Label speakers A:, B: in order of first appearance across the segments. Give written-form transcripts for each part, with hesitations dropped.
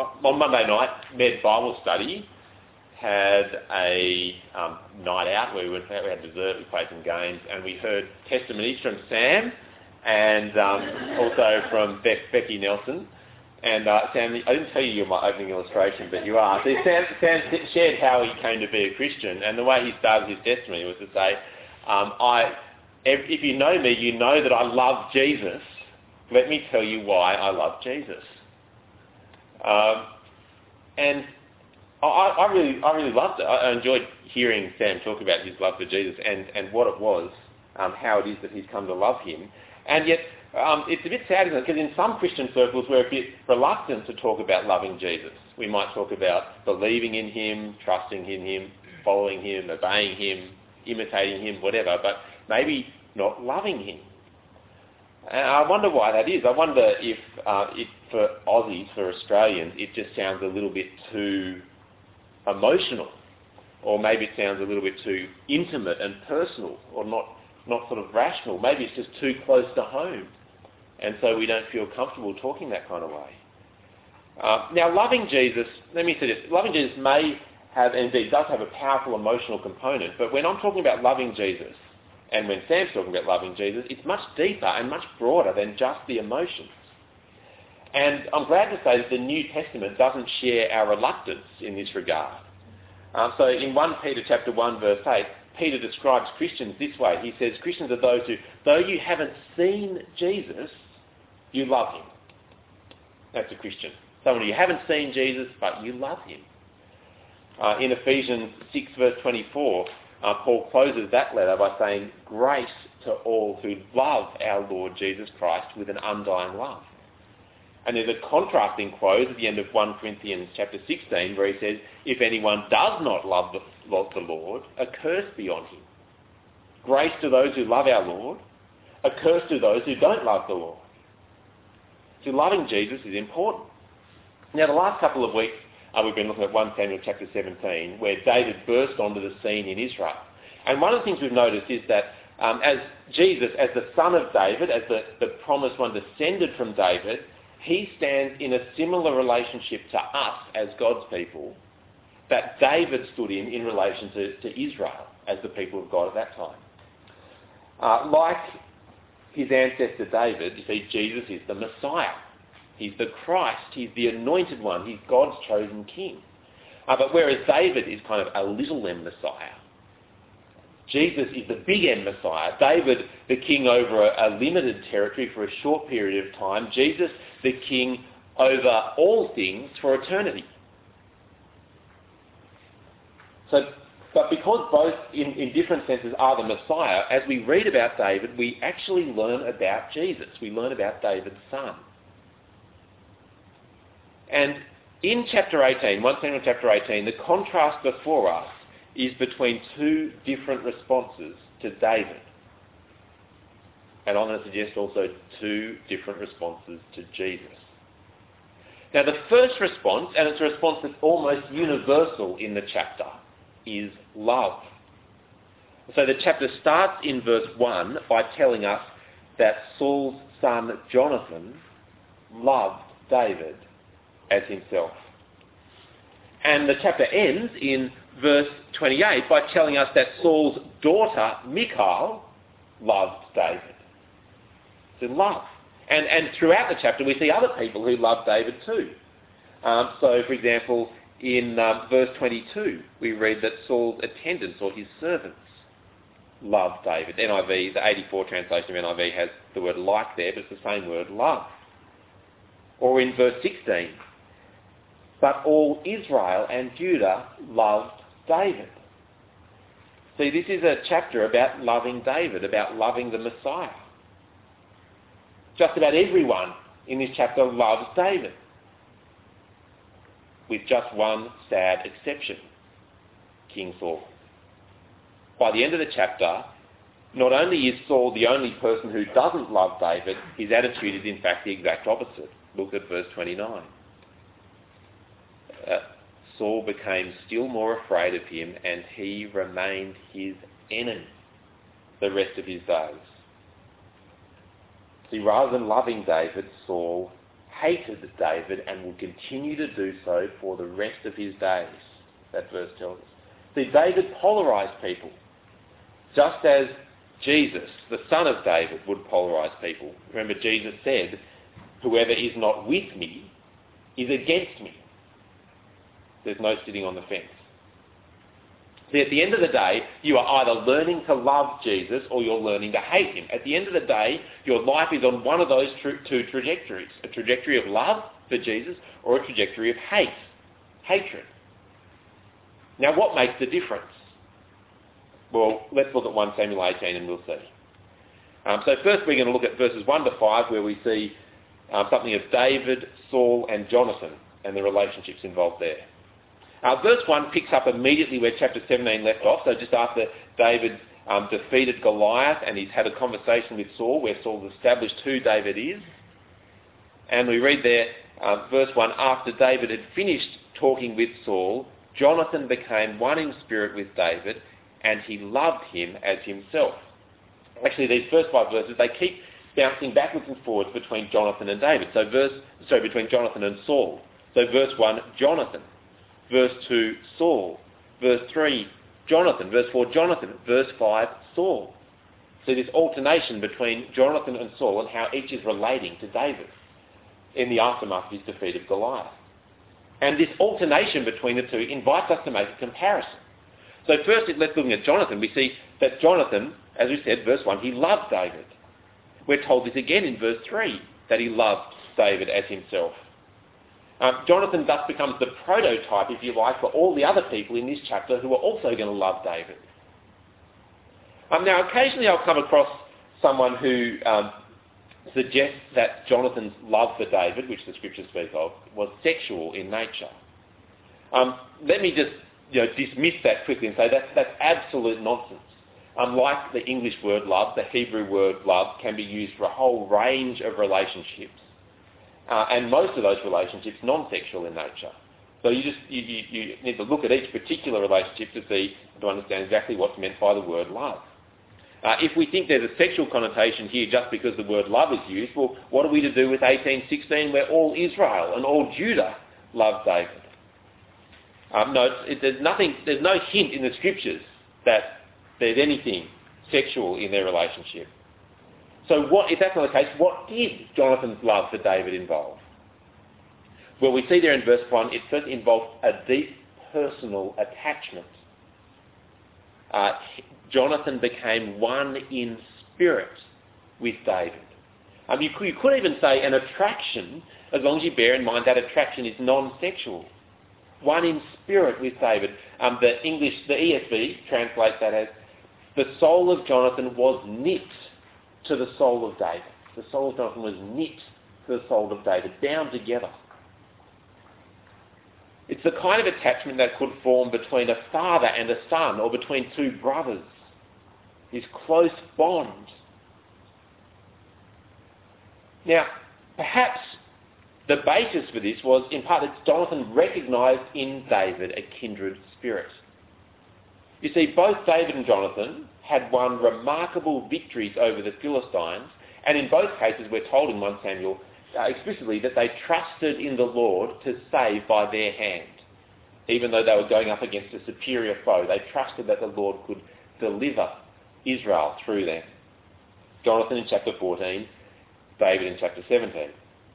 A: on Monday night, Med Bible Study had a night out where we had dessert, we played some games, and we heard testimonies from Sam and also from Becky Nelson. And Sam, I didn't tell you you're my opening illustration, but you are. So Sam shared how he came to be a Christian, and the way he started his testimony was to say, if you know me, you know that I love Jesus. Let me tell you why I love Jesus. And I really loved it. I enjoyed hearing Sam talk about his love for Jesus and what it was, how it is that he's come to love him. And yet, it's a bit sad, isn't it? Because in some Christian circles, we're a bit reluctant to talk about loving Jesus. We might talk about believing in him, trusting in him, following him, obeying him, imitating him, whatever, but maybe not loving him. And I wonder why that is. I wonder if for Aussies, for Australians, it just sounds a little bit too emotional, or maybe it sounds a little bit too intimate and personal, or not sort of rational. Maybe it's just too close to home, and so we don't feel comfortable talking that kind of way. Now, loving Jesus, let me say this, loving Jesus may have, and indeed does have, a powerful emotional component, but when I'm talking about loving Jesus, and when Sam's talking about loving Jesus, it's much deeper and much broader than just the emotions. And I'm glad to say that the New Testament doesn't share our reluctance in this regard. So in 1 Peter chapter 1 verse 8, Peter describes Christians this way. He says, Christians are those who, though you haven't seen Jesus, you love him. That's a Christian. Someone who you haven't seen Jesus, but you love him. In Ephesians 6 verse 24, Paul closes that letter by saying, grace to all who love our Lord Jesus Christ with an undying love. And there's a contrasting quote at the end of 1 Corinthians chapter 16 where he says, if anyone does not love the Lord, a curse be on him. Grace to those who love our Lord, a curse to those who don't love the Lord. So loving Jesus is important. Now the last couple of weeks we've been looking at 1 Samuel chapter 17 where David burst onto the scene in Israel. And one of the things we've noticed is that as Jesus, as the son of David, as the promised one descended from David, he stands in a similar relationship to us as God's people that David stood in relation to Israel as the people of God at that time. Like his ancestor David, you see, Jesus is the Messiah. He's the Christ. He's the anointed one. He's God's chosen king. But whereas David is kind of a little m Messiah, Jesus is the big M Messiah. David, the king over a limited territory for a short period of time. Jesus, the king over all things for eternity. But because both in different senses are the Messiah, as we read about David, we actually learn about Jesus. We learn about David's son. And in chapter 18, 1 Samuel chapter 18, the contrast before us is between two different responses to David. And I'm going to suggest also two different responses to Jesus. Now the first response, and it's a response that's almost universal in the chapter, is love. So the chapter starts in verse 1 by telling us that Saul's son Jonathan loved David as himself. And the chapter ends in verse 28 by telling us that Saul's daughter Michal loved David. So love. And throughout the chapter we see other people who love David too. So for example, in verse 22 we read that Saul's attendants or his servants loved David. NIV, the 84 translation of NIV has the word like there, but it's the same word, love. Or in verse 16, but all Israel and Judah loved David. See, this is a chapter about loving David, about loving the Messiah. Just about everyone in this chapter loves David, with just one sad exception, King Saul. By the end of the chapter, not only is Saul the only person who doesn't love David, his attitude is in fact the exact opposite. Look at verse 29. Saul became still more afraid of him, and he remained his enemy the rest of his days. See, rather than loving David, Saul hated David and will continue to do so for the rest of his days. That verse tells us. See, David polarised people, just as Jesus, the son of David, would polarise people. Remember, Jesus said, whoever is not with me is against me. There's no sitting on the fence. See, at the end of the day, you are either learning to love Jesus or you're learning to hate him. At the end of the day, your life is on one of those two trajectories. A trajectory of love for Jesus or a trajectory of hatred. Now, what makes the difference? Well, let's look at 1 Samuel 18 and we'll see. So first we're going to look at verses 1 to 5 where we see something of David, Saul and Jonathan and the relationships involved there. Verse 1 picks up immediately where chapter 17 left off, so just after David defeated Goliath and he's had a conversation with Saul where Saul's established who David is. And we read there, verse 1, after David had finished talking with Saul, Jonathan became one in spirit with David and he loved him as himself. Actually, these first 5 verses, they keep bouncing backwards and forwards between Jonathan and David. Between Jonathan and Saul. So verse 1, Jonathan. Verse 2, Saul. Verse 3, Jonathan. Verse 4, Jonathan. Verse 5, Saul. So this alternation between Jonathan and Saul and how each is relating to David in the aftermath of his defeat of Goliath. And this alternation between the two invites us to make a comparison. So first, let's look at Jonathan. We see that Jonathan, as we said, verse 1, he loved David. We're told this again in verse 3, that he loved David as himself. Jonathan thus becomes the prototype, if you like, for all the other people in this chapter who are also going to love David. Now, occasionally I'll come across someone who suggests that Jonathan's love for David, which the scriptures speak of, was sexual in nature. Let me just dismiss that quickly and say that's absolute nonsense. Unlike the English word love, the Hebrew word love can be used for a whole range of relationships. And most of those relationships non-sexual in nature. So you need to look at each particular relationship to understand exactly what's meant by the word love. If we think there's a sexual connotation here just because the word love is used, well, what are we to do with 18:16 where all Israel and all Judah loved David? There's no hint in the scriptures that there's anything sexual in their relationship. So if that's not the case, what did Jonathan's love for David involve? Well, we see there in verse 1, it first involved a deep personal attachment. Jonathan became one in spirit with David. You could even say an attraction, as long as you bear in mind that attraction is non-sexual. One in spirit with David. The ESV translates that as, the soul of Jonathan was knit to the soul of David. The soul of Jonathan was knit to the soul of David, bound together. It's the kind of attachment that could form between a father and a son, or between two brothers. This close bond. Now, perhaps the basis for this was in part that Jonathan recognised in David a kindred spirit. You see, both David and Jonathan had won remarkable victories over the Philistines, and in both cases we're told in 1 Samuel explicitly that they trusted in the Lord to save by their hand. Even though they were going up against a superior foe, they trusted that the Lord could deliver Israel through them. Jonathan in chapter 14, David in chapter 17.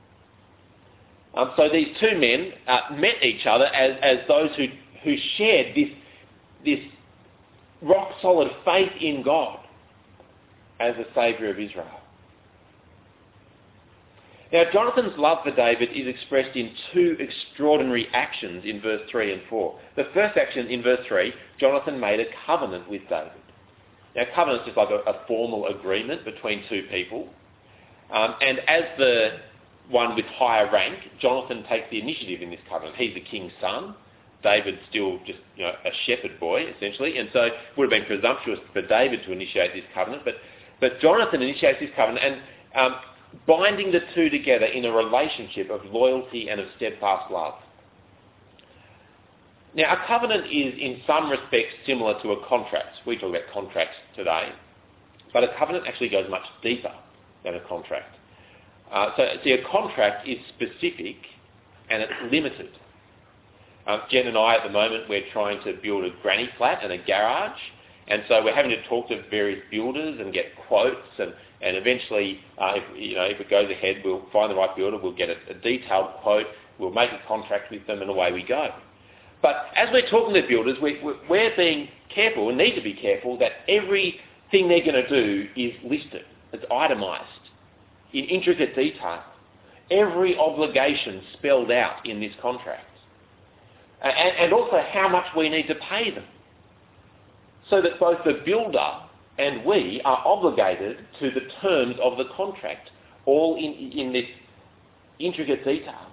A: So these two men met each other as those who shared this rock-solid faith in God as the Saviour of Israel. Now, Jonathan's love for David is expressed in two extraordinary actions in verse 3 and 4. The first action in verse 3, Jonathan made a covenant with David. Now, covenant is just like a formal agreement between two people. And as the one with higher rank, Jonathan takes the initiative in this covenant. He's the king's son. David's still just a shepherd boy, essentially, and so it would have been presumptuous for David to initiate this covenant, but Jonathan initiates this covenant, and binding the two together in a relationship of loyalty and of steadfast love. Now, a covenant is in some respects similar to a contract. We talk about contracts today, but a covenant actually goes much deeper than a contract. So see, a contract is specific and it's limited. Jen and I at the moment, we're trying to build a granny flat and a garage, and so we're having to talk to various builders and get quotes, and eventually, if it goes ahead, we'll find the right builder, we'll get a detailed quote, we'll make a contract with them, and away we go. But as we're talking to builders, we're being careful, and need to be careful, that everything they're going to do is listed. It's itemised in intricate detail. Every obligation spelled out in this contract. And also how much we need to pay them. So that both the builder and we are obligated to the terms of the contract, all in this intricate detail.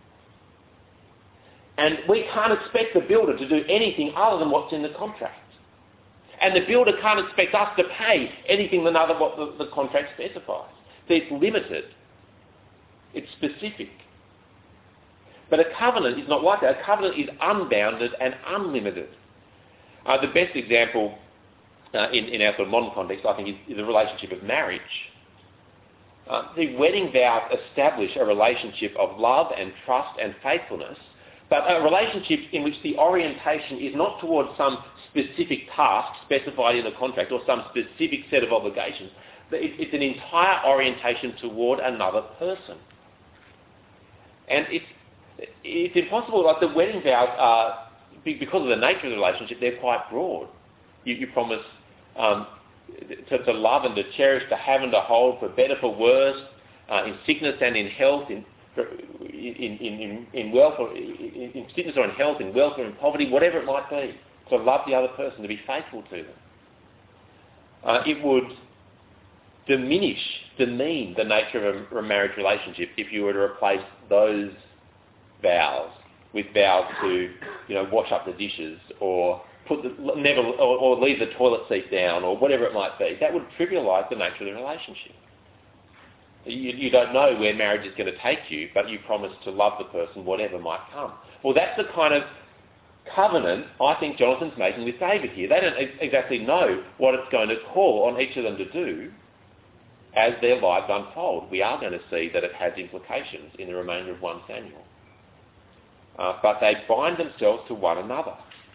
A: And we can't expect the builder to do anything other than what's in the contract. And the builder can't expect us to pay anything other than what the contract specifies. So it's limited. It's specific. But a covenant is not like that. A covenant is unbounded and unlimited. The best example in our sort of modern context, I think, is the relationship of marriage. The wedding vows establish a relationship of love and trust and faithfulness, but a relationship in which the orientation is not towards some specific task specified in the contract or some specific set of obligations. It's an entire orientation toward another person. And it's impossible, like the wedding vows are, because of the nature of the relationship, they're quite broad. You promise to love and to cherish, to have and to hold, for better, for worse, in sickness and in health, in wealth, or in sickness or in health, in wealth or in poverty, whatever it might be, to love the other person, to be faithful to them. It would demean the nature of a marriage relationship if you were to replace those vows with vows to, wash up the dishes or or leave the toilet seat down or whatever it might be. That would trivialise the nature of the relationship. You don't know where marriage is going to take you, but you promise to love the person whatever might come. Well, that's the kind of covenant I think Jonathan's making with David here. They don't exactly know what it's going to call on each of them to do as their lives unfold. We are going to see that it has implications in the remainder of 1 Samuel. But they bind themselves to one another.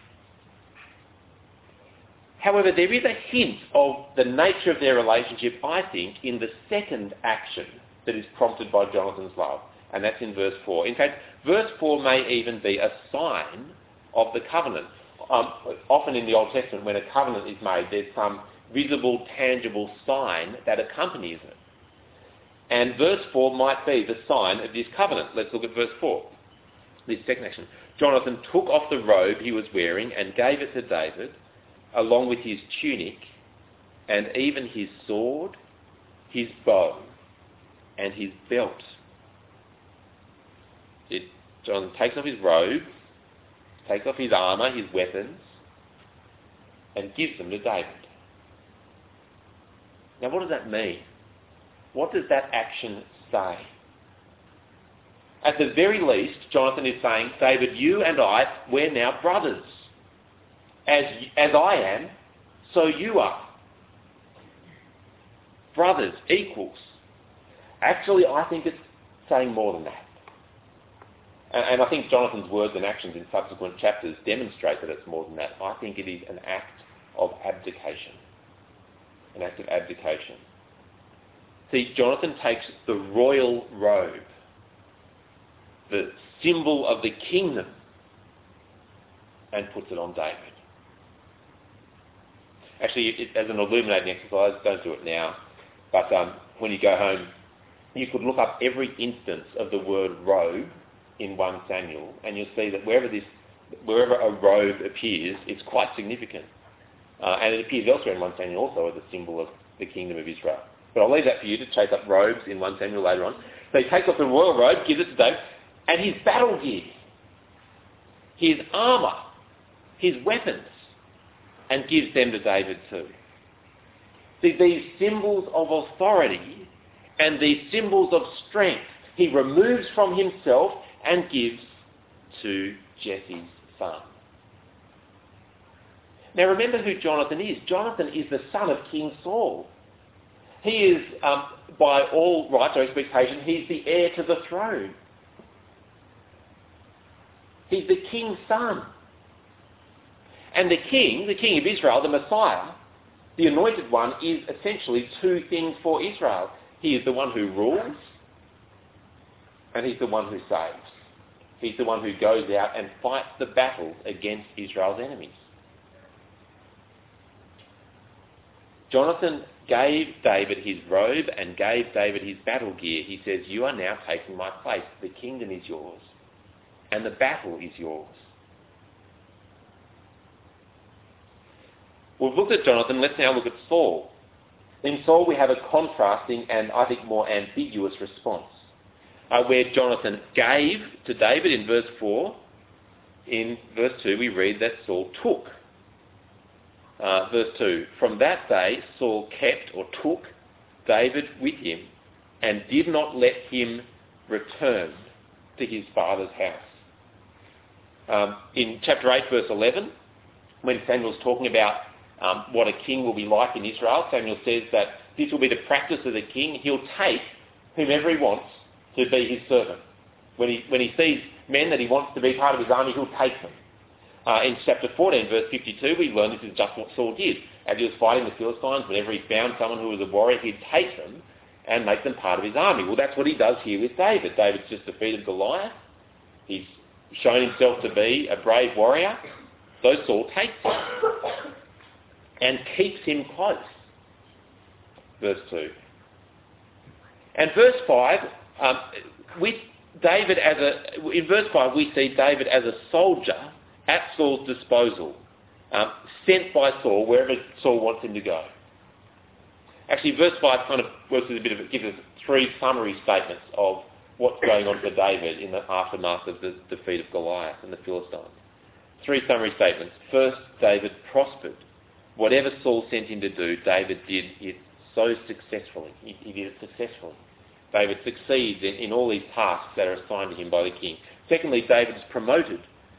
A: However, there is a hint of the nature of their relationship, I think, in the second action that is prompted by Jonathan's love, and that's in verse 4. In fact, verse 4 may even be a sign of the covenant. Often in the Old Testament, when a covenant is made, there's some visible, tangible sign that accompanies it. And verse 4 might be the sign of this covenant. Let's look at verse 4. This second action. Jonathan took off the robe he was wearing and gave it to David, along with his tunic, and even his sword, his bow, and his belt. Jonathan takes off his robe, takes off his armour, his weapons, and gives them to David. Now, what does that mean? What does that action say? At the very least, Jonathan is saying, David, you and I, we're now brothers. As I am, so you are. Brothers, equals. Actually, I think it's saying more than that. And I think Jonathan's words and actions in subsequent chapters demonstrate that it's more than that. I think it is an act of abdication. An act of abdication. See, Jonathan takes the royal robe, the symbol of the kingdom, and puts it on David. Actually, as an illuminating exercise, don't do it now, but when you go home, you could look up every instance of the word robe in 1 Samuel, and you'll see that wherever a robe appears, it's quite significant. And it appears elsewhere in 1 Samuel also as a symbol of the kingdom of Israel. But I'll leave that for you to chase up robes in 1 Samuel later on. So he takes off the royal robe, gives it to David, and his battle gear, his armour, his weapons, and gives them to David too. See, these symbols of authority and these symbols of strength he removes from himself and gives to Jesse's son. Now remember who Jonathan is. Jonathan is the son of King Saul. He is, by all rights or expectation, he's the heir to the throne. He's the king's son. And the king of Israel, the Messiah, the anointed one, is essentially two things for Israel. He is the one who rules, and he's the one who saves. He's the one who goes out and fights the battles against Israel's enemies. Jonathan gave David his robe and gave David his battle gear. He says, "You are now taking my place. The kingdom is yours, and the battle is yours." We've looked at Jonathan, let's now look at Saul. In Saul we have a contrasting and I think more ambiguous response, where Jonathan gave to David in verse 4. In verse 2 we read that Saul took. Verse 2, from that day Saul kept or took David with him and did not let him return to his father's house. In chapter 8 verse 11, when Samuel's talking about what a king will be like in Israel, Samuel says that this will be the practice of the king. He'll take whomever he wants to be his servant. When he sees men that he wants to be part of his army, he'll take them. In chapter 14, verse 52, we learn this is just what Saul did. As he was fighting the Philistines, whenever he found someone who was a warrior, he'd take them and make them part of his army. Well, that's what he does here with David. David's just defeated Goliath. He's shown himself to be a brave warrior. So Saul takes him and keeps him close. Verse 2. And verse 5, in verse 5 we see David as a soldier at Saul's disposal, sent by Saul wherever Saul wants him to go. Actually, verse 5 kind of works as gives us three summary statements of what's going on for David in the aftermath of the defeat of Goliath and the Philistines. Three summary statements. First, David prospered. Whatever Saul sent him to do, David did it so successfully. He did it successfully. David succeeds in all these tasks that are assigned to him by the king. Secondly, David is promoted.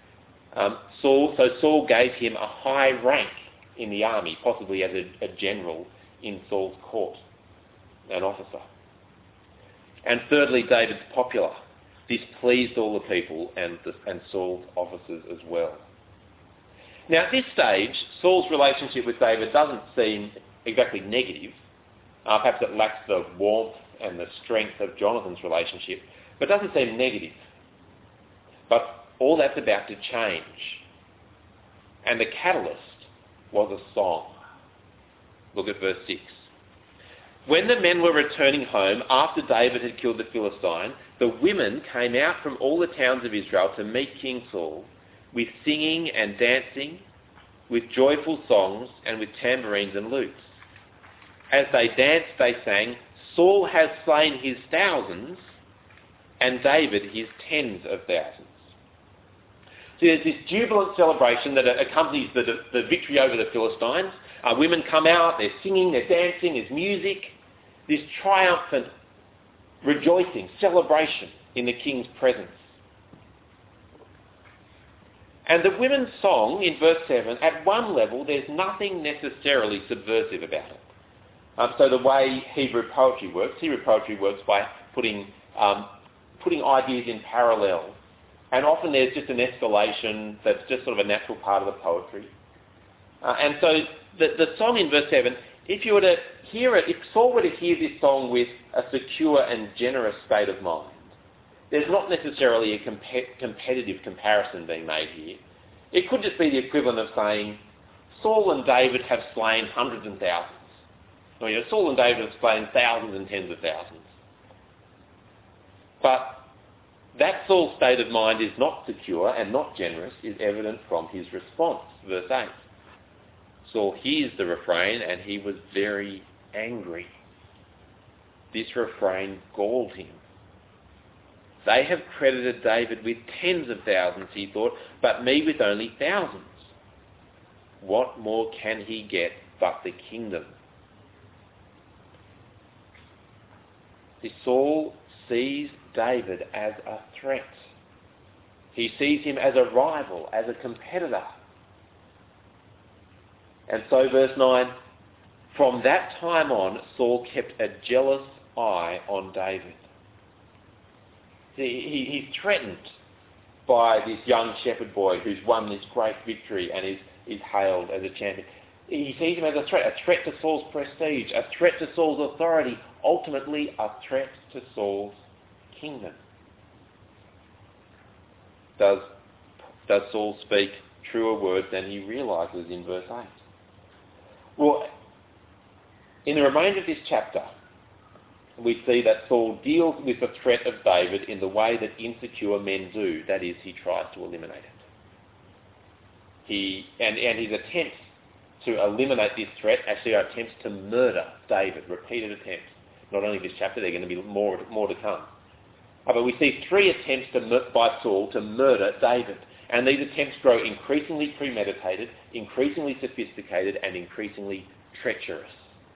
A: Saul gave him a high rank in the army, possibly as a general in Saul's court, an officer. And thirdly, David's popular. This pleased all the people and Saul's officers as well. Now at this stage, Saul's relationship with David doesn't seem exactly negative. Perhaps it lacks the warmth and the strength of Jonathan's relationship, but it doesn't seem negative. But all that's about to change. And the catalyst was a song. Look at verse 6. When the men were returning home after David had killed the Philistine, the women came out from all the towns of Israel to meet King Saul with singing and dancing, with joyful songs and with tambourines and lutes. As they danced, they sang, "Saul has slain his thousands and David his tens of thousands." So there's this jubilant celebration that accompanies the victory over the Philistines. Women come out, they're singing, they're dancing, there's music. This triumphant rejoicing, celebration in the king's presence. And the women's song in verse 7, at one level, there's nothing necessarily subversive about it. So the way Hebrew poetry works by putting ideas in parallel. And often there's just an escalation that's just sort of a natural part of the poetry. And so the song in verse 7, if you were to hear it, if Saul were to hear this song with a secure and generous state of mind, there's not necessarily a competitive comparison being made here. It could just be the equivalent of saying, Saul and David have slain hundreds and thousands. Or, Saul and David have slain thousands and tens of thousands. But that Saul's state of mind is not secure and not generous is evident from his response. Verse 8. Saul hears the refrain and he was very angry. This refrain galled him. They have credited David with tens of thousands, he thought, but me with only thousands. What more can he get but the kingdom? Saul sees David as a threat. He sees him as a rival, as a competitor. And so verse 9, From that time on, Saul kept a jealous eye on David. He's threatened by this young shepherd boy who's won this great victory and is hailed as a champion. He sees him as a threat to Saul's prestige, a threat to Saul's authority, ultimately a threat to Saul's kingdom. Does Saul speak truer words than he realises in verse 8? Well, in the remainder of this chapter, we see that Saul deals with the threat of David in the way that insecure men do. That is, he tries to eliminate it. And his attempts to eliminate this threat actually are attempts to murder David, repeated attempts. Not only this chapter, there are going to be more to come. But we see 3 attempts by Saul to murder David. And these attempts grow increasingly premeditated, increasingly sophisticated, and increasingly treacherous.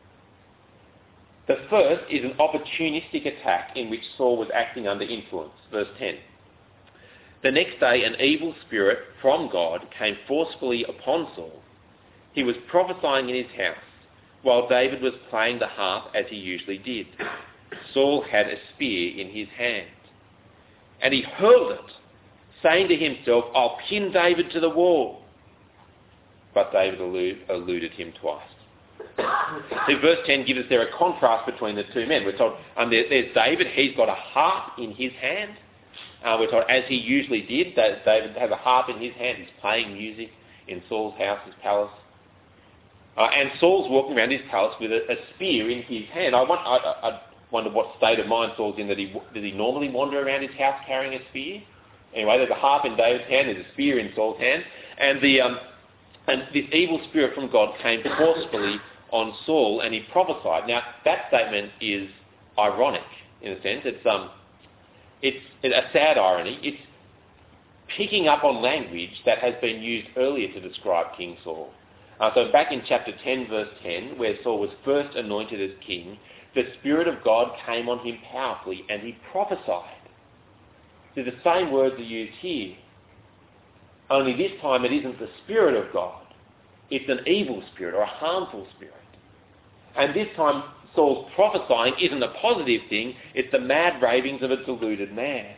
A: The first is an opportunistic attack in which Saul was acting under influence. Verse 10. The next day an evil spirit from God came forcefully upon Saul. He was prophesying in his house, while David was playing the harp as he usually did. Saul had a spear in his hand, and he hurled it, saying to himself, "I'll pin David to the wall." But David eluded him twice. See, verse 10 gives us there a contrast between the two men. We're told there's David, he's got a harp in his hand. We're told, as he usually did, that David has a harp in his hand. He's playing music in Saul's house, his palace. And Saul's walking around his palace with a spear in his hand. I wonder what state of mind Saul's in. Does he normally wander around his house carrying a spear? Anyway, there's a harp in David's hand, there's a spear in Saul's hand, and this evil spirit from God came forcefully on Saul, and he prophesied. Now, that statement is ironic in a sense. It's a sad irony. It's picking up on language that has been used earlier to describe King Saul. So back in chapter 10, verse 10, where Saul was first anointed as king, the Spirit of God came on him powerfully, and he prophesied. So the same words are used here. Only this time it isn't the Spirit of God. It's an evil spirit or a harmful spirit. And this time Saul's prophesying isn't a positive thing, it's the mad ravings of a deluded man.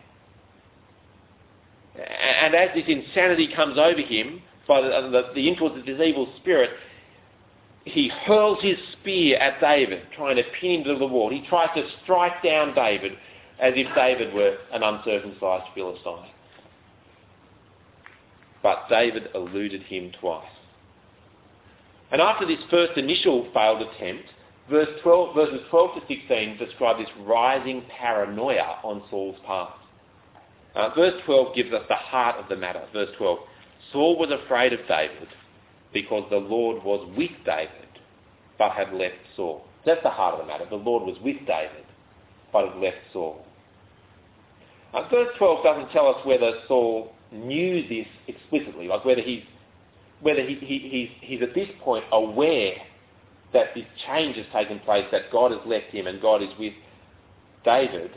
A: And as this insanity comes over him, by the influence of this evil spirit, he hurls his spear at David, trying to pin him to the wall. He tries to strike down David as if David were an uncircumcised Philistine. But David eluded him twice. And after this first initial failed attempt, verses 12 to 16 describe this rising paranoia on Saul's part. Verse 12 gives us the heart of the matter. Verse 12, Saul was afraid of David because the Lord was with David, but had left Saul. That's the heart of the matter. The Lord was with David, but had left Saul. Verse 12 doesn't tell us whether Saul knew this explicitly, like whether he's at this point aware that this change has taken place, that God has left him and God is with David,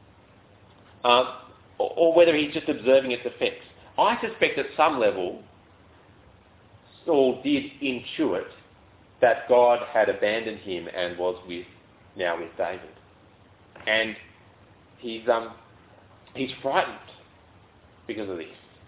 A: or whether he's just observing its effects. I suspect at some level Saul did intuit that God had abandoned him and was now with David. And he's frightened because of this.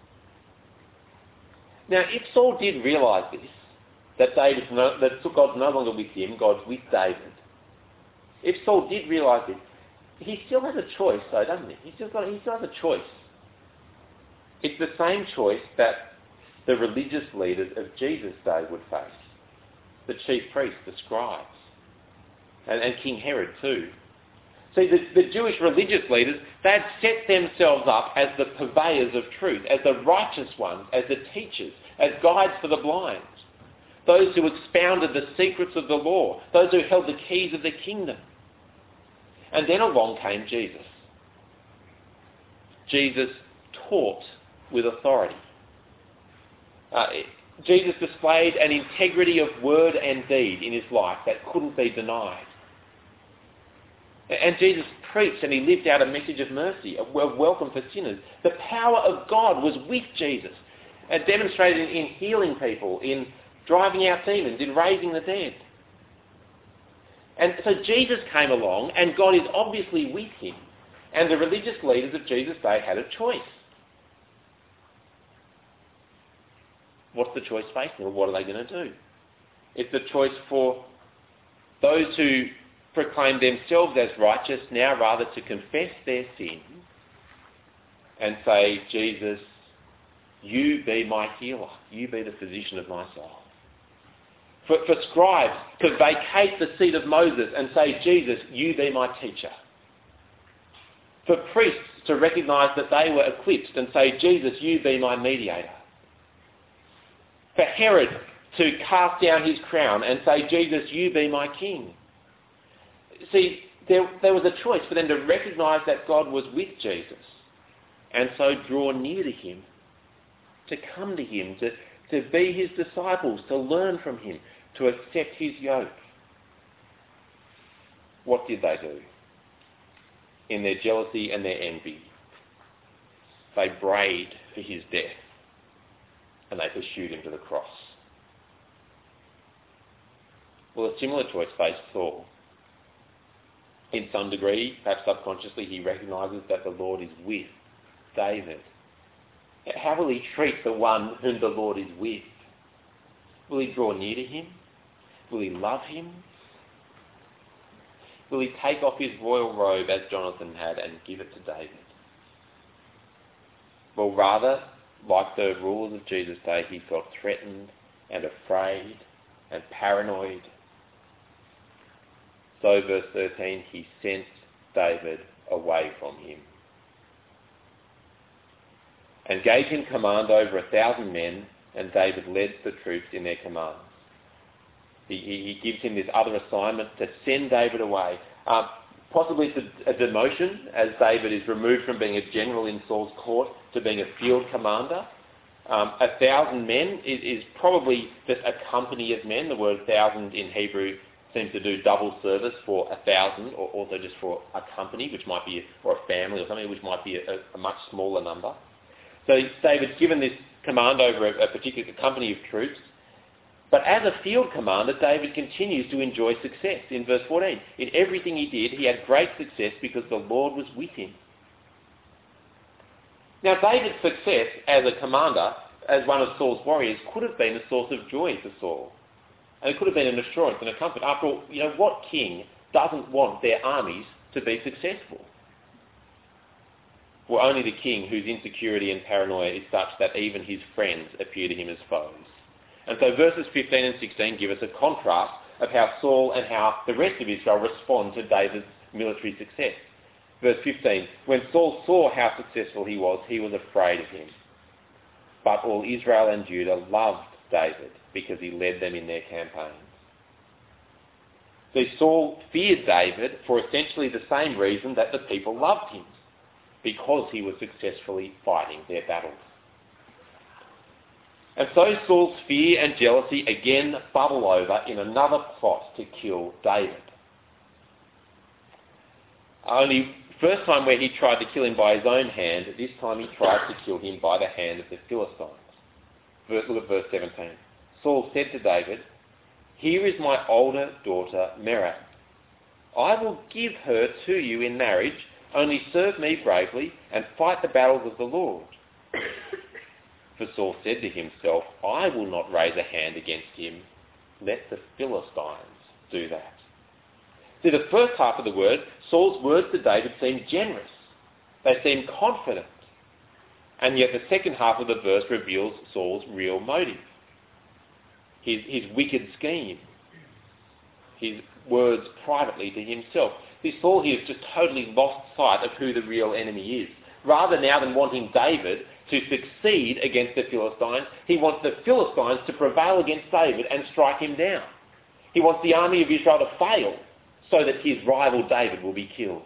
A: Now, if Saul did realise this, that God's no longer with him, God's with David, if Saul did realise this, he still has a choice, though, doesn't he? He still has a choice. It's the same choice that the religious leaders of Jesus' day would face. The chief priests, the scribes, and King Herod too. See, the Jewish religious leaders, they had set themselves up as the purveyors of truth, as the righteous ones, as the teachers, as guides for the blind. Those who expounded the secrets of the law, those who held the keys of the kingdom. And then along came Jesus. Jesus taught with authority. Jesus displayed an integrity of word and deed in his life that couldn't be denied. And Jesus preached and he lived out a message of mercy, of welcome for sinners. The power of God was with Jesus and demonstrated in healing people, in driving out demons, in raising the dead. And so Jesus came along, and God is obviously with him. And the religious leaders of Jesus' day had a choice. What's the choice facing? Well, what are they going to do? It's a choice for those who proclaim themselves as righteous now rather to confess their sin and say, Jesus, you be my healer. You be the physician of my soul. For scribes to vacate the seat of Moses and say, Jesus, you be my teacher. For priests to recognise that they were eclipsed and say, Jesus, you be my mediator. For Herod to cast down his crown and say, Jesus, you be my king. See, there was a choice for them to recognise that God was with Jesus and so draw near to him, to come to him, to be his disciples, to learn from him, to accept his yoke. What did they do? In their jealousy and their envy, they brayed for his death and they pursued him to the cross. Well, a similar choice faced Saul. In some degree, perhaps subconsciously, he recognises that the Lord is with David. How will he treat the one whom the Lord is with? Will he draw near to him? Will he love him? Will he take off his royal robe as Jonathan had and give it to David? Well, rather, like the rulers of Jesus' day, he felt threatened and afraid and paranoid. So, verse 13, he sent David away from him and gave him command over 1,000 men, and David led the troops in their command. He gives him this other assignment to send David away. Possibly it's a demotion, as David is removed from being a general in Saul's court to being a field commander. 1,000 men is probably just a company of men. The word 1,000 in Hebrew seems to do double service for 1,000, or also just for a company, which might be, or a family or something, which might be a much smaller number. So David's given this command over a particular company of troops. But as a field commander, David continues to enjoy success. In verse 14, in everything he did, he had great success because the Lord was with him. Now, David's success as a commander, as one of Saul's warriors, could have been a source of joy for Saul. And it could have been an assurance and a comfort. After all, what king doesn't want their armies to be successful? Well, only the king whose insecurity and paranoia is such that even his friends appear to him as foes. And so verses 15 and 16 give us a contrast of how Saul and how the rest of Israel respond to David's military success. Verse 15, when Saul saw how successful he was afraid of him. But all Israel and Judah loved David because he led them in their campaigns. So Saul feared David for essentially the same reason that the people loved him, because he was successfully fighting their battles. And so Saul's fear and jealousy again bubble over in another plot to kill David. Only first time where he tried to kill him by his own hand, this time he tried to kill him by the hand of the Philistines. Look at verse 17. Saul said to David, "Here is my older daughter Merab. I will give her to you in marriage, only serve me bravely and fight the battles of the Lord." For Saul said to himself, "I will not raise a hand against him. Let the Philistines do that." See, the first half of the word, Saul's words to David seem generous. They seem confident. And yet the second half of the verse reveals Saul's real motive. His wicked scheme. His words privately to himself. See, Saul here has just totally lost sight of who the real enemy is. Rather now than wanting David to succeed against the Philistines, he wants the Philistines to prevail against David and strike him down. He wants the army of Israel to fail so that his rival David will be killed.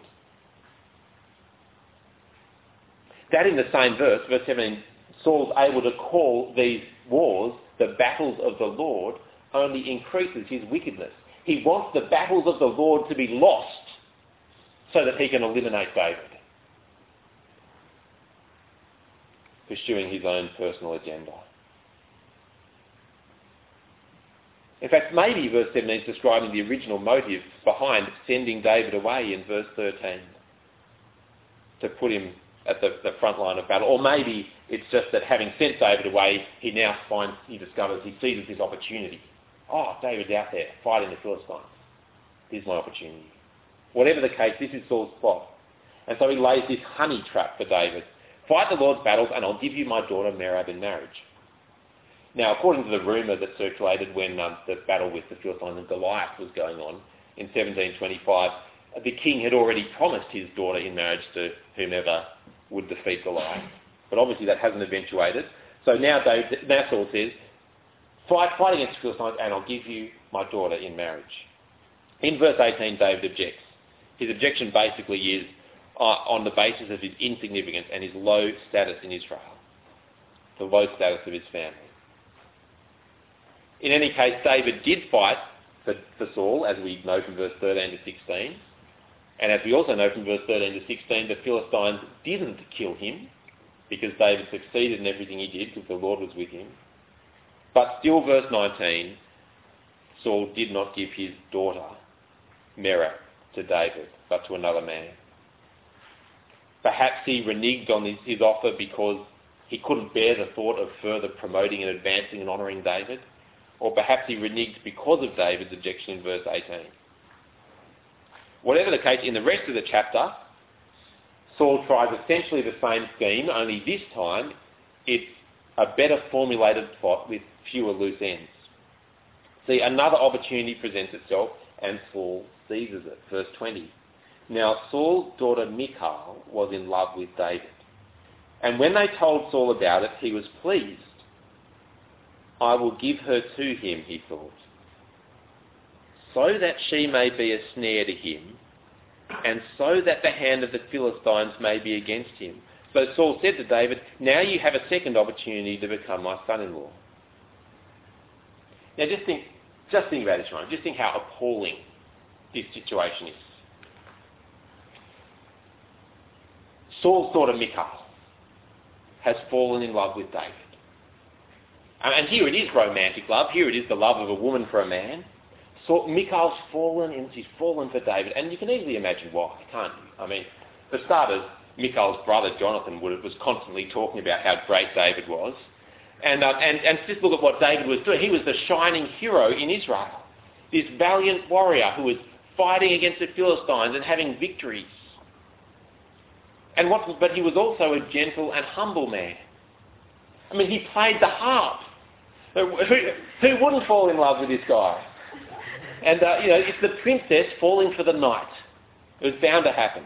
A: That in the same verse, verse 17, Saul's able to call these wars the battles of the Lord, only increases his wickedness. He wants the battles of the Lord to be lost so that he can eliminate David, pursuing his own personal agenda. In fact, maybe verse 17 is describing the original motive behind sending David away in verse 13 to put him at the front line of battle. Or maybe it's just that having sent David away, he seizes his opportunity. Oh, David's out there fighting the Philistines. Here's my opportunity. Whatever the case, this is Saul's plot. And so he lays this honey trap for David. Fight the Lord's battles and I'll give you my daughter Merab in marriage. Now, according to the rumour that circulated when the battle with the Philistines and Goliath was going on in 1725, the king had already promised his daughter in marriage to whomever would defeat Goliath. But obviously that hasn't eventuated. So now Saul says, fight against the Philistines and I'll give you my daughter in marriage. In verse 18, David objects. His objection basically is on the basis of his insignificance and his low status in Israel, the low status of his family. In any case, David did fight for Saul, as we know from verse 13 to 16. And as we also know from verse 13 to 16, the Philistines didn't kill him because David succeeded in everything he did because the Lord was with him. But still, verse 19, Saul did not give his daughter, Merab, to David, but to another man. Perhaps he reneged on his offer because he couldn't bear the thought of further promoting and advancing and honouring David. Or perhaps he reneged because of David's objection in verse 18. Whatever the case, in the rest of the chapter, Saul tries essentially the same scheme, only this time it's a better formulated plot with fewer loose ends. See, another opportunity presents itself and Saul seizes it. Verse 20. Now Saul's daughter Michal was in love with David. And when they told Saul about it, he was pleased. I will give her to him, he thought, so that she may be a snare to him, and so that the hand of the Philistines may be against him. So Saul said to David, now you have a second opportunity to become my son-in-law. Now just think about this, Ryan. Just think how appalling this situation is. Saul's daughter Michal has fallen in love with David. And here it is romantic love. Here it is the love of a woman for a man. So Michal's fallen and she's fallen for David. And you can easily imagine why, can't you? I mean, for starters, Michal's brother Jonathan was constantly talking about how great David was. And just look at what David was doing. He was the shining hero in Israel. This valiant warrior who was fighting against the Philistines and having victories. But he was also a gentle and humble man. I mean, he played the harp. Who wouldn't fall in love with this guy? And, it's the princess falling for the knight. It was bound to happen.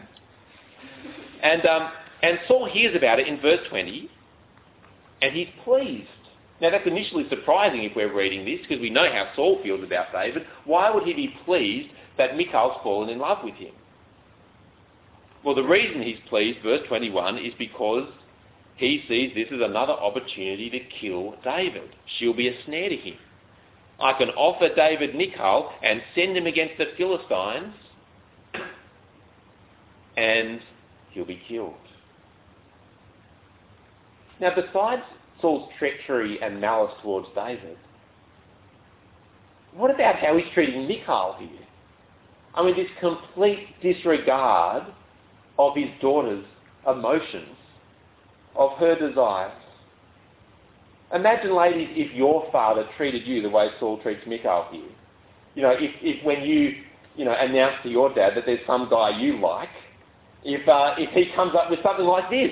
A: And Saul hears about it in verse 20, and he's pleased. Now, that's initially surprising if we're reading this, because we know how Saul feels about David. Why would he be pleased that Michal's fallen in love with him? Well, the reason he's pleased, verse 21, is because he sees this as another opportunity to kill David. She'll be a snare to him. I can offer David Michal and send him against the Philistines, and he'll be killed. Now, besides Saul's treachery and malice towards David, what about how he's treating Michal here? I mean, this complete disregard of his daughter's emotions, of her desires. Imagine, ladies, if your father treated you the way Saul treats Michal here. If when you announce to your dad that there's some guy you like, if he comes up with something like this.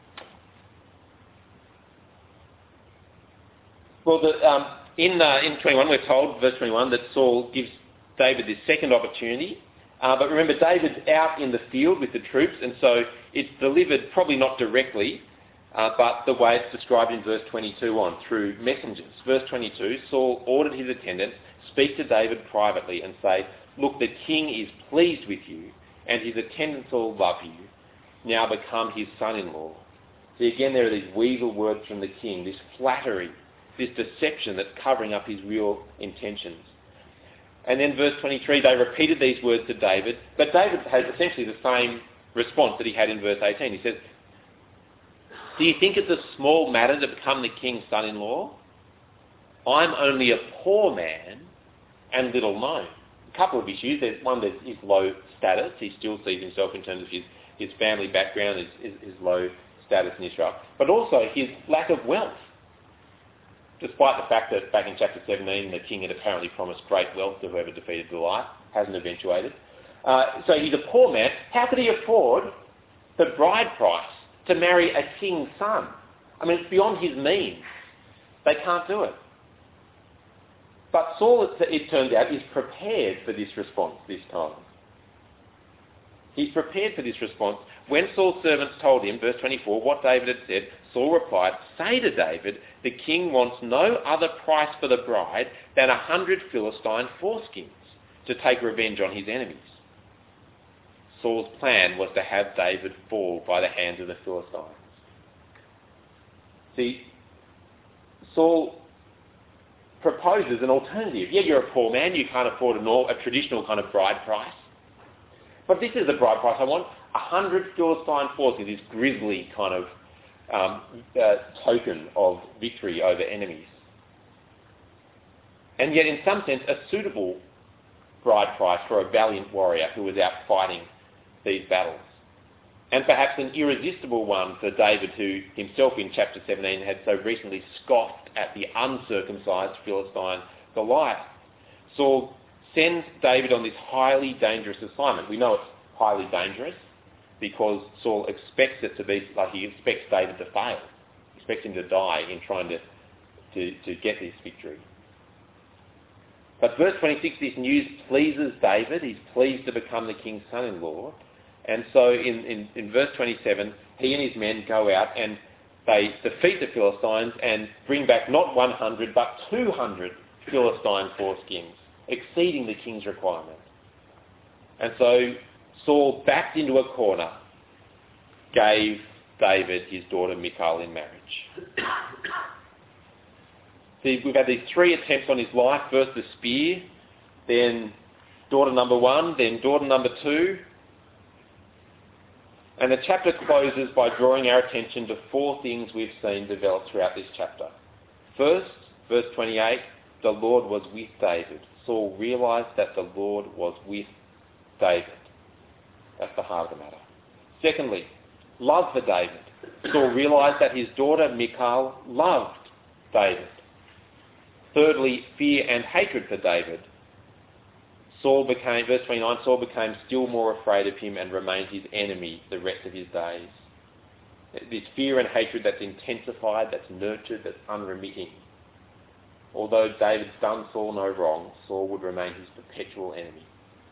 A: Well, in 21, we're told, verse 21, that Saul gives David this second opportunity. But remember, David's out in the field with the troops, and so it's delivered probably not directly, but the way it's described in verse 22 on, through messengers. Verse 22, Saul ordered his attendants, speak to David privately and say, look, the king is pleased with you, and his attendants all love you. Now become his son-in-law. See, again, there are these weasel words from the king, this flattery, this deception that's covering up his real intentions. And then verse 23, they repeated these words to David, but David has essentially the same response that he had in verse 18. He says, do you think it's a small matter to become the king's son-in-law? I'm only a poor man and little known. A couple of issues. There's his low status. He still sees himself in terms of his family background, his low status in Israel, but also his lack of wealth. Despite the fact that back in chapter 17 the king had apparently promised great wealth to whoever defeated Goliath, hasn't eventuated. So he's a poor man. How could he afford the bride price to marry a king's son? I mean, it's beyond his means. They can't do it. But Saul, it turns out, is prepared for this response this time. He's prepared for this response. When Saul's servants told him, verse 24, what David had said, Saul replied, "Say to David, the king wants no other price for the bride than 100 Philistine foreskins to take revenge on his enemies." Saul's plan was to have David fall by the hands of the Philistines. See, Saul proposes an alternative. Yeah, you're a poor man, you can't afford a traditional kind of bride price. But this is the bride price I want. 100 Philistine foreskins, this grisly kind of token of victory over enemies. And yet, in some sense, a suitable bride price for a valiant warrior who was out fighting these battles. And perhaps an irresistible one for David, who himself in chapter 17 had so recently scoffed at the uncircumcised Philistine Goliath. Saul sends David on this highly dangerous assignment. We know it's highly dangerous because Saul expects it to be, like he expects David to fail. He expects him to die in trying to get this victory. But verse 26, this news pleases David. He's pleased to become the king's son-in-law. And so in verse 27, he and his men go out and they defeat the Philistines and bring back not 100 but 200 Philistine foreskins, exceeding the king's requirement. And so Saul, backed into a corner, gave David his daughter Michal in marriage. See, we've had these 3 attempts on his life. First the spear, then daughter number 1, then daughter number 2. And the chapter closes by drawing our attention to 4 things we've seen develop throughout this chapter. First, verse 28, the Lord was with David. Saul realised that the Lord was with David. That's the heart of the matter. Secondly, love for David. Saul realised that his daughter Michal loved David. Thirdly, fear and hatred for David. Verse 29, Saul became still more afraid of him and remained his enemy the rest of his days. This fear and hatred that's intensified, that's nurtured, that's unremitting. Although David's done Saul no wrong, Saul would remain his perpetual enemy.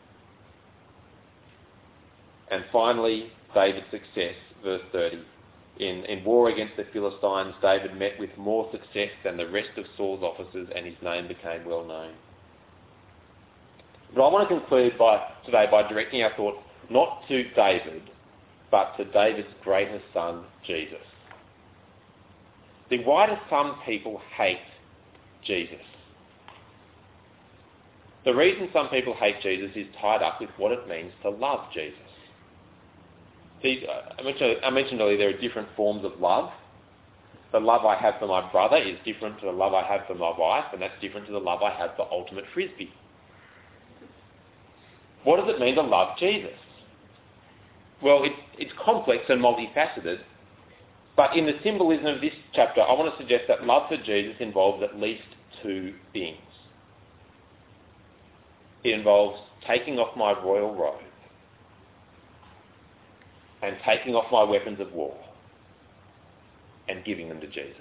A: And finally, David's success, verse 30. In war against the Philistines, David met with more success than the rest of Saul's officers and his name became well known. But I want to conclude today by directing our thoughts not to David, but to David's greatest son, Jesus. Then why do some people hate Jesus? The reason some people hate Jesus is tied up with what it means to love Jesus. See, I mentioned earlier there are different forms of love. The love I have for my brother is different to the love I have for my wife, and that's different to the love I have for ultimate frisbee. What does it mean to love Jesus? Well, it's complex and multifaceted, but in the symbolism of this chapter, I want to suggest that love for Jesus involves at least 2 things. It involves taking off my royal robe and taking off my weapons of war and giving them to Jesus.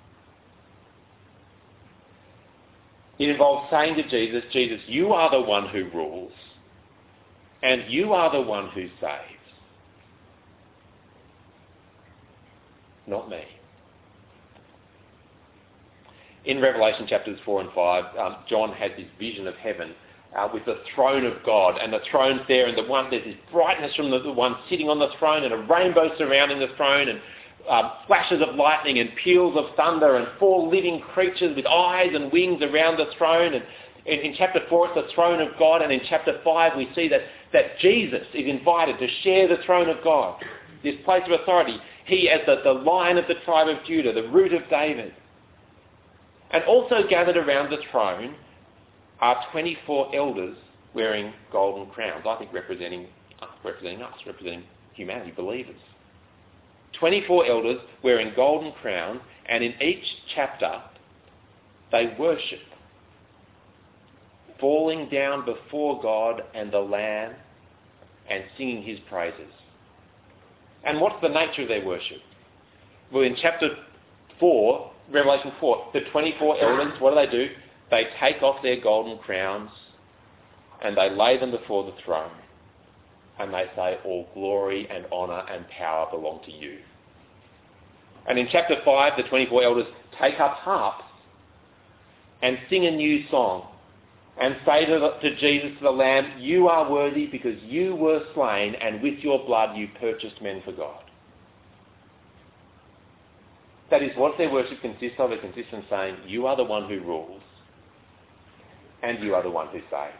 A: It involves saying to Jesus, Jesus, you are the one who rules, and you are the one who saves, not me. In Revelation chapters 4 and 5, John has this vision of heaven with the throne of God, and the throne's there, and there's this brightness from the one sitting on the throne, and a rainbow surrounding the throne, and flashes of lightning, and peals of thunder, and 4 living creatures with eyes and wings around the throne. And in chapter 4, it's the throne of God, and in chapter 5, we see that Jesus is invited to share the throne of God, this place of authority. He, as the Lion of the tribe of Judah, the root of David. And also gathered around the throne are 24 elders wearing golden crowns, I think representing us, representing humanity, believers. 24 elders wearing golden crowns, and in each chapter they worship, falling down before God and the Lamb and singing his praises. And what's the nature of their worship? Well, in chapter 4, Revelation 4, the 24 elders, what do? They take off their golden crowns and they lay them before the throne, and they say, all glory and honour and power belong to you. And in chapter 5, the 24 elders take up harps and sing a new song and say to Jesus, to the Lamb, you are worthy because you were slain, and with your blood you purchased men for God. That is what their worship consists of. It consists in saying, you are the one who rules and you are the one who saves.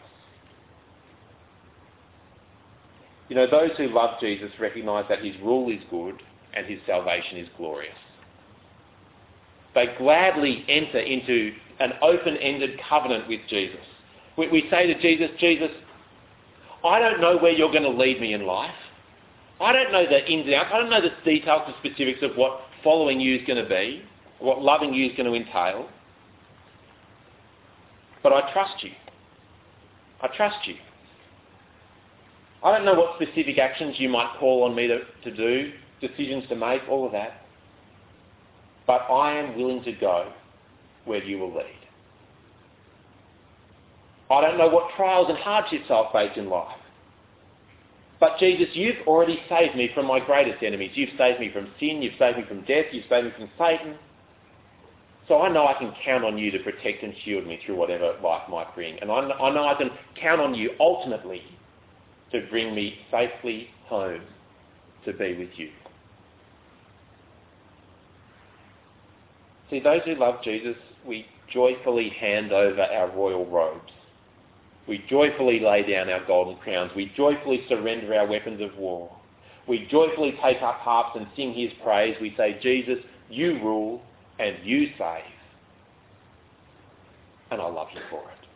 A: You know, those who love Jesus recognise that his rule is good and his salvation is glorious. They gladly enter into an open-ended covenant with Jesus. We say to Jesus, Jesus, I don't know where you're going to lead me in life. I don't know the ins and outs. I don't know the details, the specifics of what following you is going to be, what loving you is going to entail. But I trust you. I trust you. I don't know what specific actions you might call on me to do, decisions to make, all of that. But I am willing to go where you will lead. I don't know what trials and hardships I'll face in life. But Jesus, you've already saved me from my greatest enemies. You've saved me from sin, you've saved me from death, you've saved me from Satan. So I know I can count on you to protect and shield me through whatever life might bring. And I know I can count on you ultimately to bring me safely home to be with you. See, those who love Jesus, we joyfully hand over our royal robes. We joyfully lay down our golden crowns. We joyfully surrender our weapons of war. We joyfully take up harps and sing his praise. We say, Jesus, you rule and you save. And I love you for it.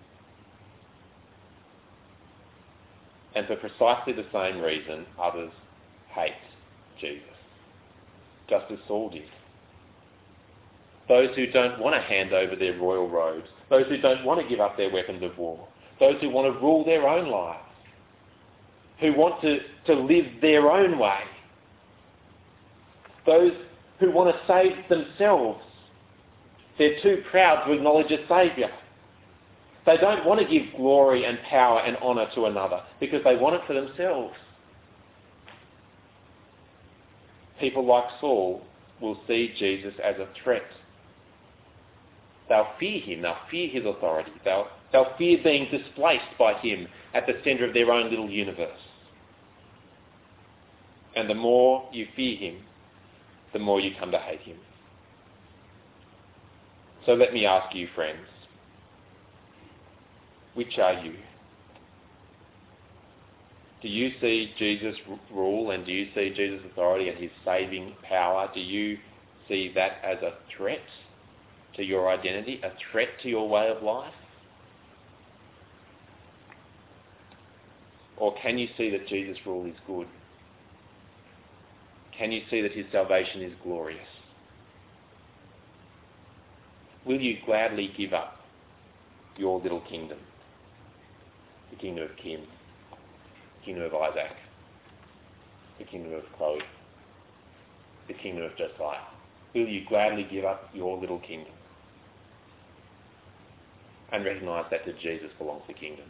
A: And for precisely the same reason, others hate Jesus, just as Saul did. Those who don't want to hand over their royal robes, those who don't want to give up their weapons of war, those who want to rule their own lives, who want to live their own way, those who want to save themselves. They're too proud to acknowledge a saviour. They don't want to give glory and power and honour to another because they want it for themselves. People like Saul will see Jesus as a threat. They'll fear him. They'll fear his authority. They'll fear being displaced by him at the centre of their own little universe. And the more you fear him, the more you come to hate him. So let me ask you, friends, which are you? Do you see Jesus' rule and do you see Jesus' authority and his saving power? Do you see that as a threat to your identity, a threat to your way of life? Or can you see that Jesus' rule is good? Can you see that his salvation is glorious? Will you gladly give up your little kingdom? The kingdom of Kim, the kingdom of Isaac, the kingdom of Chloe, the kingdom of Josiah. Will you gladly give up your little kingdom and recognise that to Jesus belongs the kingdom?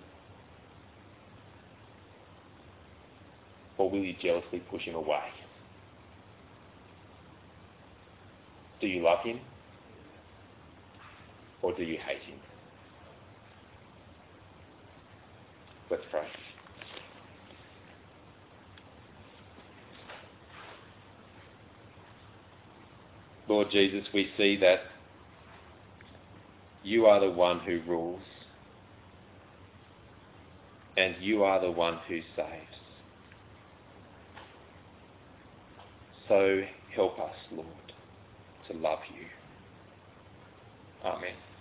A: Or will you jealously push him away? Do you love him? Or do you hate him? Let's pray. Lord Jesus, we see that you are the one who rules and you are the one who saves. So help us, Lord, to love you. Amen.